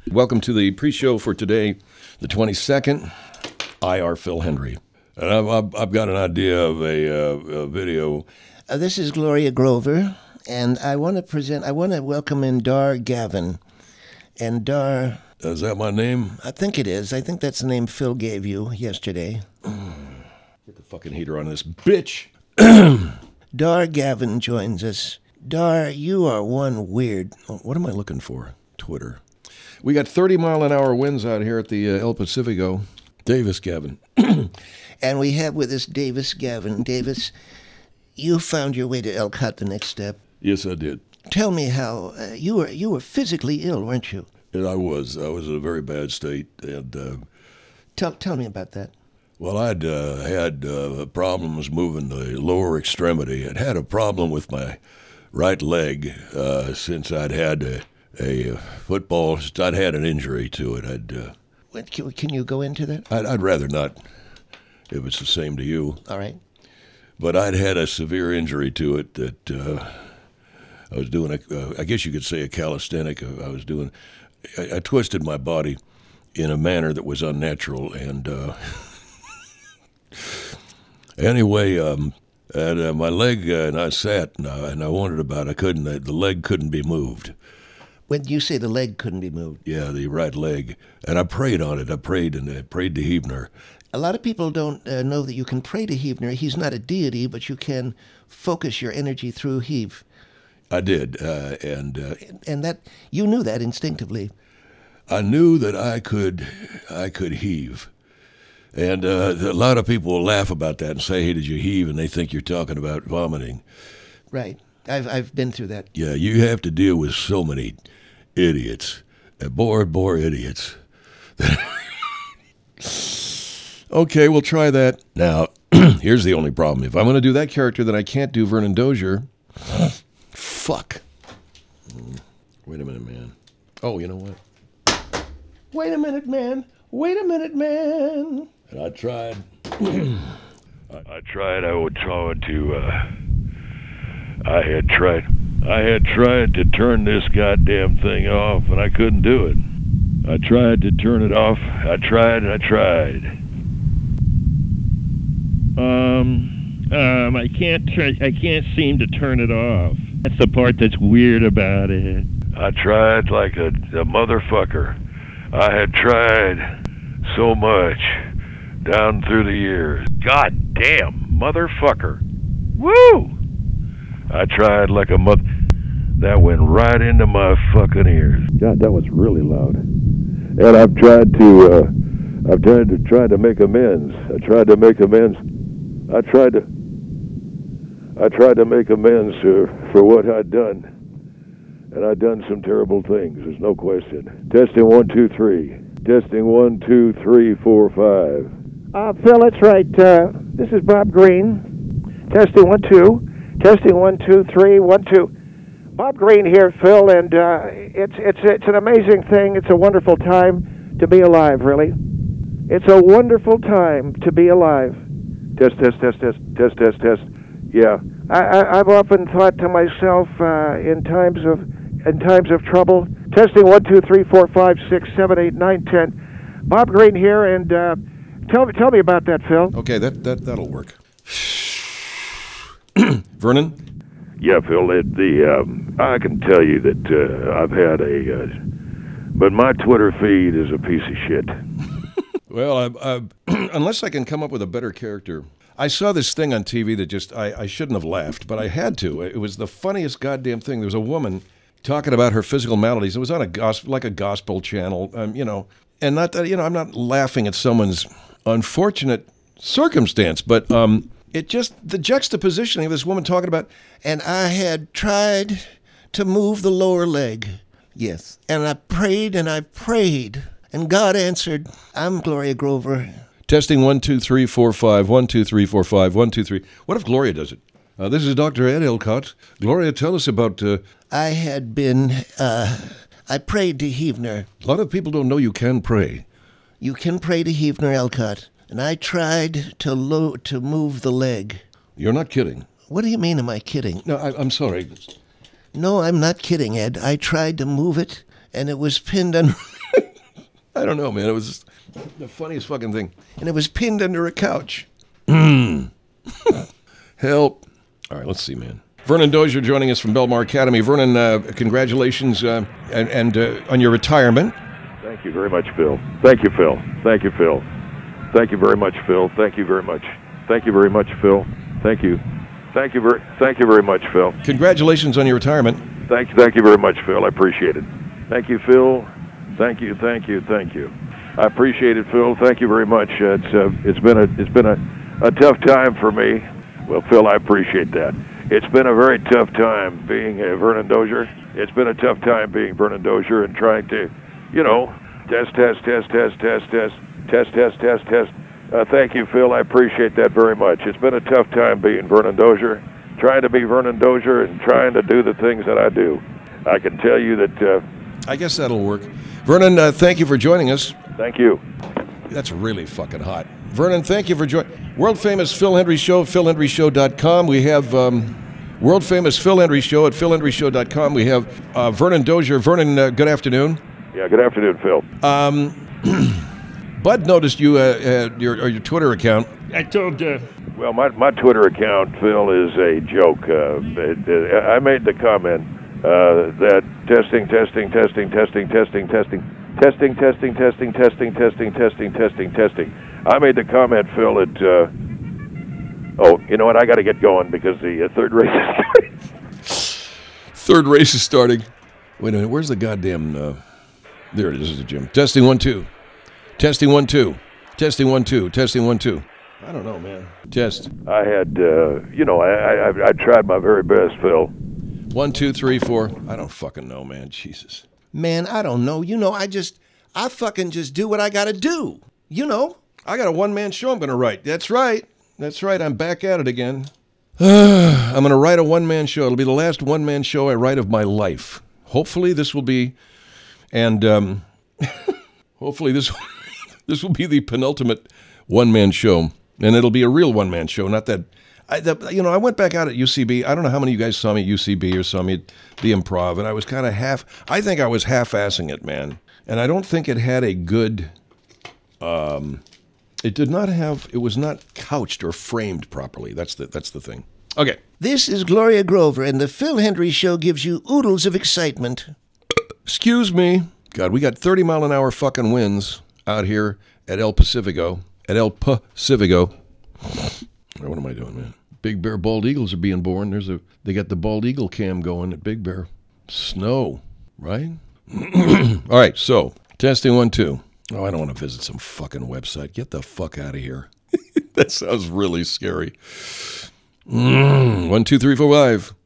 Welcome to the pre-show for today, the 22nd. IR Phil Hendry. And I've got an idea of a video. This is Gloria Grover, and I want to welcome in Dar Gavin. And Dar... Is that my name? I think it is. I think that's the name Phil gave you yesterday. Get the fucking heater on this bitch. Dar Gavin joins us. Dar, you are one weird... What am I looking for? Twitter. We got 30-mile-an-hour winds out here at the El Pacifico. Davis Gavin. And we have with us Davis Gavin. Davis, you found your way to Elkhart the next step. Yes, I did. Tell me how... you were physically ill, weren't you? And I was in a very bad state. And Tell me about that. well, I'd had problems moving the lower extremity. I'd had a problem with my right leg since I'd had a football. I'd had an injury to it. Can you go into that? I'd rather not, if it's the same to you. All right. But I'd had a severe injury to it that I was doing, I guess you could say a calisthenic. I twisted my body in a manner that was unnatural. And anyway, and my leg, and I sat, and I wondered about it. The leg couldn't be moved. When you say the leg couldn't be moved? Yeah, the right leg. And I prayed on it. I prayed to Hebner. A lot of people don't know that you can pray to Hebner. He's not a deity, but you can focus your energy through Heave. I did, and that you knew that instinctively. I knew that I could heave. And a lot of people will laugh about that and say, "Hey, did you heave?" And they think you're talking about vomiting. Right. I've been through that. Yeah, you have to deal with so many idiots, bore idiots. Okay, we'll try that. Now, here's the only problem. If I'm going to do that character, then I can't do Vernon Dozier. Fuck. Wait a minute, man. Oh, you know what? Wait a minute, man. Wait a minute, man. And I tried. I had tried to turn this goddamn thing off, and I couldn't do it. I tried to turn it off. I tried. I can't seem to turn it off. That's the part that's weird about it. I tried like a motherfucker. I had tried so much down through the years. God damn motherfucker. Woo! I tried like a mother... That went right into my fucking ears. God, that was really loud. And I've tried to make amends. I tried to make amends for what I'd done. And I'd done some terrible things, there's no question. Testing 1, 2, 3. Testing 1, 2, 3, 4, 5. Phil, that's right. This is Bob Green. Testing 1, 2. Testing 1, 2, 3, 1, 2. Bob Green here, Phil, and it's an amazing thing. It's a wonderful time to be alive, really. It's a wonderful time to be alive. Test. Yeah. I've often thought to myself in times of trouble. Testing 1, 2, 3, 4, 5, 6, 7, 8, 9, 10. Bob Green here, and tell me about that, Phil. Okay, that'll work. Vernon? Yeah, Phil, I can tell you that I've had but my Twitter feed is a piece of shit. Well, unless I can come up with a better character. I saw this thing on TV that just, I shouldn't have laughed, but I had to. It was the funniest goddamn thing. There was a woman talking about her physical maladies. It was on a gospel channel, and not that, I'm not laughing at someone's unfortunate circumstance, but it just, the juxtapositioning of this woman talking about, And I had tried to move the lower leg. Yes. And I prayed, and God answered. I'm Gloria Grover. Testing 1, 2, 3, 4, 5. 1, 2, 3, 4, 5. 1, 2, 3. What if Gloria does it? This is Dr. Ed Elcott. Gloria, tell us about... I had been... I prayed to Hebner. A lot of people don't know you can pray. You can pray to Hebner Elcott. And I tried to move the leg. You're not kidding. What do you mean, am I kidding? No, I'm sorry. No, I'm not kidding, Ed. I tried to move it, and it was pinned on... I don't know, man. It was just the funniest fucking thing. And it was pinned under a couch. Help. All right, let's see, man. Vernon Dozier joining us from Belmar Academy. Vernon, congratulations and on your retirement. Thank you very much, Phil. Thank you, Phil. Thank you, Phil. Thank you very much, Phil. Thank you very much. Thank you very much, Phil. Thank you. Thank you very much, Phil. Congratulations on your retirement. Thank you very much, Phil. I appreciate it. Thank you, Phil. Thank you. I appreciate it, Phil. Thank you very much. It's been a tough time for me. Well, Phil, I appreciate that. It's been a very tough time being Vernon Dozier. It's been a tough time being Vernon Dozier and trying to, test. Thank you, Phil. I appreciate that very much. It's been a tough time being Vernon Dozier, trying to be Vernon Dozier and trying to do the things that I do. I can tell you that... I guess that'll work. Vernon, thank you for joining us. Thank you. That's really fucking hot. Vernon, thank you for joining. World famous Phil Hendrie Show, philhendrieshow.com. We have world famous Phil Hendrie Show at philhendrieshow.com. We have Vernon Dozier. Vernon, good afternoon. Yeah, good afternoon, Phil. Bud noticed you your Twitter account. I told Well, my Twitter account, Phil, is a joke. I made the comment that testing. I made the comment, Phil, that, you know what, I got to get going because the third race is starting. Third race is starting. Wait a minute, where's the goddamn, there it is, the gym. Testing 1 2. Testing 1 2. Testing 1 2. Testing 1 2. I don't know, man. Test. I had, I tried my very best, Phil. 1 2 3 4. I don't fucking know, man. Jesus. Man, I don't know. I fucking just do what I gotta do. I got a one-man show I'm going to write. That's right. I'm back at it again. I'm going to write a one-man show. It'll be the last one-man show I write of my life. Hopefully this will be, and hopefully this will be the penultimate one-man show. And it'll be a real one-man show, not that. I went back out at UCB. I don't know how many of you guys saw me at UCB or saw me at the Improv, and I was kind of I think I was half-assing it, man. And I don't think it had a good, it was not couched or framed properly. That's the thing. Okay. This is Gloria Grover, and the Phil Hendrie Show gives you oodles of excitement. Excuse me. God, we got 30-mile-an-hour fucking winds out here at El Pacifico. What am I doing, man? Big Bear bald eagles are being born. They got the bald eagle cam going at Big Bear. Snow, right? All right, so testing 1 2. Oh, I don't want to visit some fucking website. Get the fuck out of here. That sounds really scary. 1 2 3 4 5.